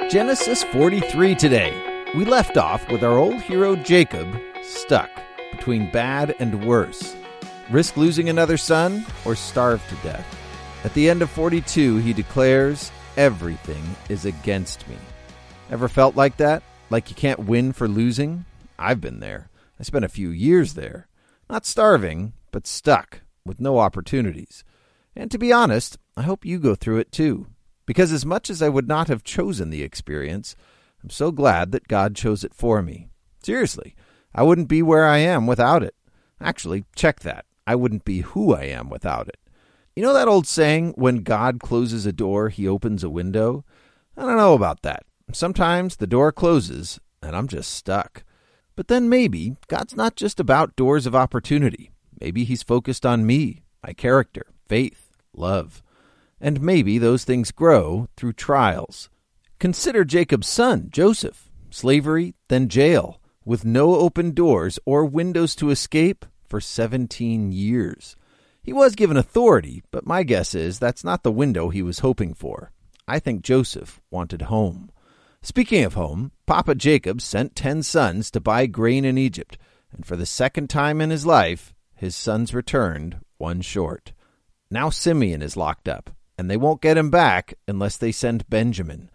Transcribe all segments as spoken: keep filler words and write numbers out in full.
Genesis forty-three today. We left off with our old hero Jacob stuck between bad and worse. Risk losing another son or starve to death. At the end of forty-two, he declares, "Everything is against me." Ever felt like that? Like you can't win for losing? I've been there. I spent a few years there. Not starving, but stuck, with no opportunities. And to be honest, I hope you go through it too. Because as much as I would not have chosen the experience, I'm so glad that God chose it for me. Seriously, I wouldn't be where I am without it. Actually, check that. I wouldn't be who I am without it. You know that old saying, when God closes a door, he opens a window? I don't know about that. Sometimes the door closes, and I'm just stuck. But then maybe God's not just about doors of opportunity. Maybe he's focused on me, my character, faith, love. And maybe those things grow through trials. Consider Jacob's son, Joseph. Slavery, then jail, with no open doors or windows to escape for seventeen years. He was given authority, but my guess is that's not the window he was hoping for. I think Joseph wanted home. Speaking of home, Papa Jacob sent ten sons to buy grain in Egypt, and for the second time in his life, his sons returned, one short. Now Simeon is locked up, and they won't get him back unless they send Benjamin.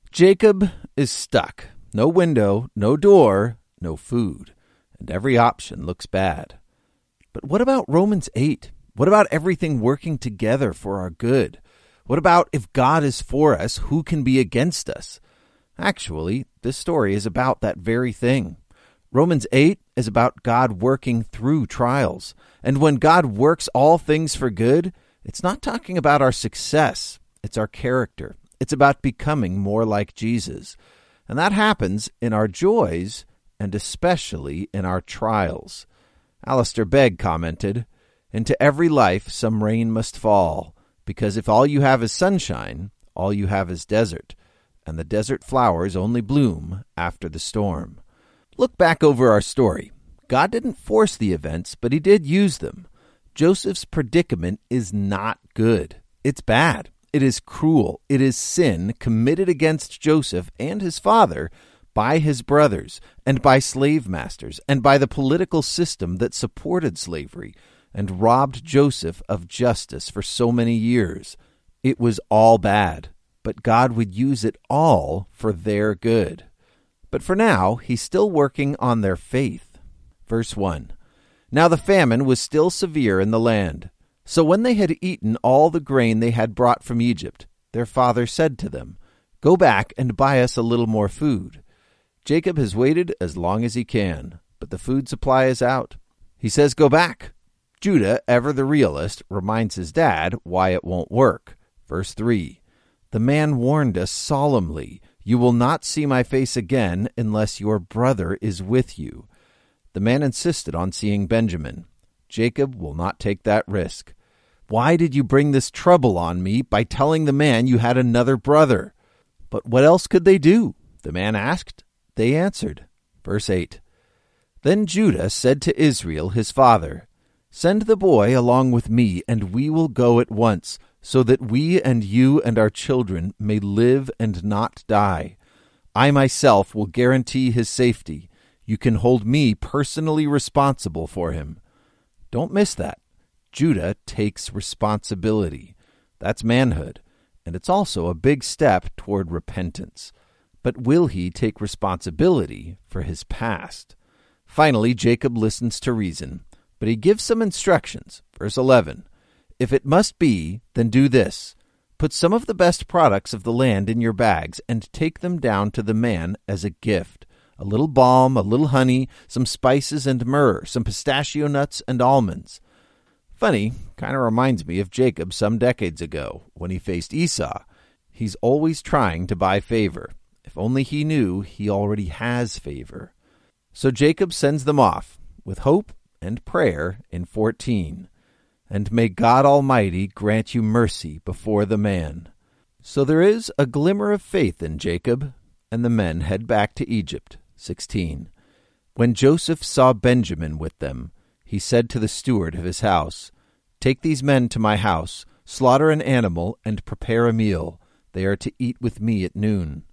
Jacob is stuck. No window, no door, no food, and every option looks bad. But what about Romans eight? What about everything working together for our good? What about if God is for us, who can be against us? Actually, this story is about that very thing. Romans eight is about God working through trials. And when God works all things for good, it's not talking about our success. It's our character. It's about becoming more like Jesus. And that happens in our joys and especially in our trials. Alistair Begg commented, "Into every life some rain must fall, because if all you have is sunshine, all you have is desert, and the desert flowers only bloom after the storm." Look back over our story. God didn't force the events, but he did use them. Joseph's predicament is not good. It's bad. It is cruel. It is sin committed against Joseph and his father by his brothers and by slave masters and by the political system that supported slavery and robbed Joseph of justice for so many years. It was all bad, but God would use it all for their good. But for now, he's still working on their faith. Verse one. Now the famine was still severe in the land. So when they had eaten all the grain they had brought from Egypt, their father said to them, "Go back and buy us a little more food." Jacob has waited as long as he can, but the food supply is out. He says, "Go back." Judah, ever the realist, reminds his dad why it won't work. Verse three. The man warned us solemnly, "You will not see my face again unless your brother is with you." The man insisted on seeing Benjamin. Jacob will not take that risk. "Why did you bring this trouble on me by telling the man you had another brother?" But what else could they do? The man asked. They answered. Verse eight. Then Judah said to Israel his father, "Send the boy along with me, and we will go at once, so that we and you and our children may live and not die. I myself will guarantee his safety. You can hold me personally responsible for him." Don't miss that. Judah takes responsibility. That's manhood, and it's also a big step toward repentance. But will he take responsibility for his past? Finally, Jacob listens to reason, but he gives some instructions. Verse eleven. If it must be, then do this. Put some of the best products of the land in your bags and take them down to the man as a gift. A little balm, a little honey, some spices and myrrh, some pistachio nuts and almonds. Funny, kind of reminds me of Jacob some decades ago when he faced Esau. He's always trying to buy favor. If only he knew he already has favor. So Jacob sends them off with hope and prayer in fourteen. And may God Almighty grant you mercy before the man. So there is a glimmer of faith in Jacob, and the men head back to Egypt. sixteen. When Joseph saw Benjamin with them, he said to the steward of his house, "Take these men to my house, slaughter an animal, and prepare a meal. They are to eat with me at noon."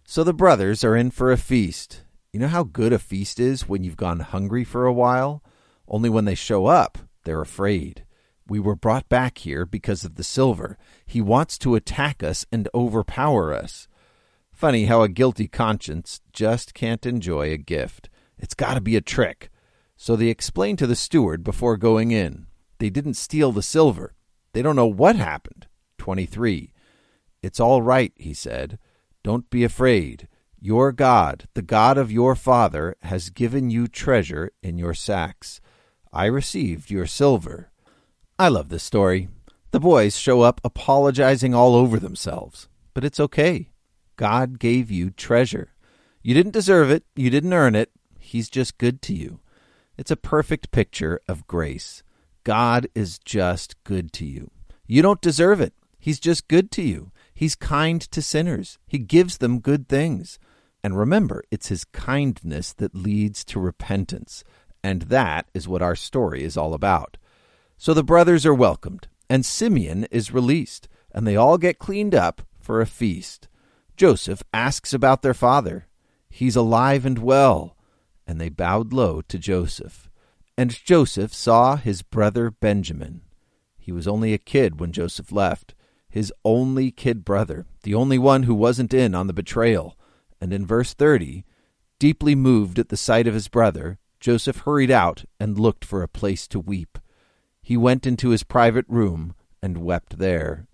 So the brothers are in for a feast. You know how good a feast is when you've gone hungry for a while? Only when they show up, they're afraid. We were brought back here because of the silver. He wants to attack us and overpower us. Funny how a guilty conscience just can't enjoy a gift. It's got to be a trick. So they explain to the steward before going in. They didn't steal the silver. They don't know what happened. twenty-three. It's all right, he said. Don't be afraid. Your God, the God of your father, has given you treasure in your sacks. I received your silver. I love this story. The boys show up apologizing all over themselves. But it's okay. God gave you treasure. You didn't deserve it. You didn't earn it. He's just good to you. It's a perfect picture of grace. God is just good to you. You don't deserve it. He's just good to you. He's kind to sinners. He gives them good things. And remember, it's his kindness that leads to repentance. And that is what our story is all about. So the brothers are welcomed, and Simeon is released, and they all get cleaned up for a feast. Joseph asks about their father. He's alive and well. And they bowed low to Joseph. And Joseph saw his brother Benjamin. He was only a kid when Joseph left. His only kid brother, the only one who wasn't in on the betrayal. And in verse thirty, deeply moved at the sight of his brother, Joseph hurried out and looked for a place to weep. He went into his private room and wept there.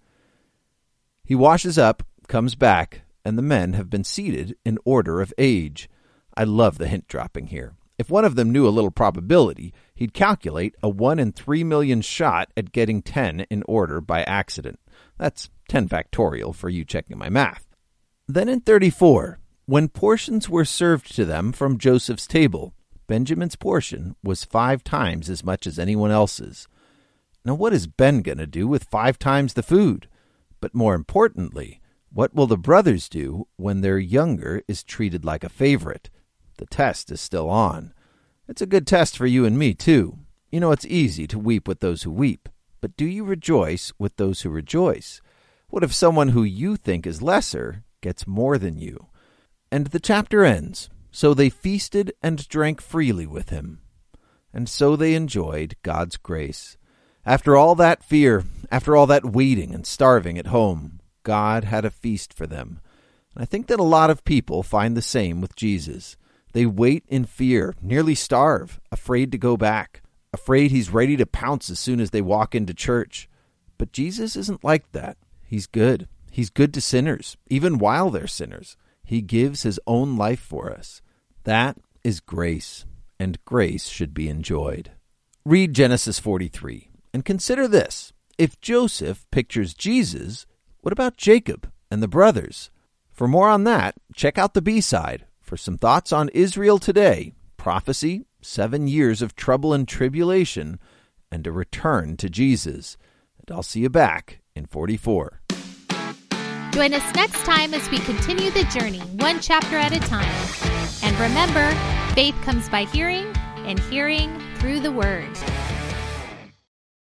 He washes up, comes back, and the men have been seated in order of age. I love the hint dropping here. If one of them knew a little probability, he'd calculate a one in three million shot at getting ten in order by accident. That's ten factorial for you checking my math. Then in thirty-four, when portions were served to them from Joseph's table, Benjamin's portion was five times as much as anyone else's. Now what is Ben going to do with five times the food? But more importantly, what will the brothers do when their younger is treated like a favorite? The test is still on. It's a good test for you and me, too. You know, it's easy to weep with those who weep, but do you rejoice with those who rejoice? What if someone who you think is lesser gets more than you? And the chapter ends. So they feasted and drank freely with him. And so they enjoyed God's grace. After all that fear, after all that waiting and starving at home, God had a feast for them. And I think that a lot of people find the same with Jesus. They wait in fear, nearly starve, afraid to go back, afraid he's ready to pounce as soon as they walk into church. But Jesus isn't like that. He's good. He's good to sinners, even while they're sinners. He gives his own life for us. That is grace, and grace should be enjoyed. Read Genesis forty-three, and consider this. If Joseph pictures Jesus, what about Jacob and the brothers? For more on that, check out the B-side. For some thoughts on Israel today, prophecy, seven years of trouble and tribulation, and a return to Jesus. And I'll see you back in forty-four. Join us next time as we continue the journey, one chapter at a time. And remember, faith comes by hearing, and hearing through the Word.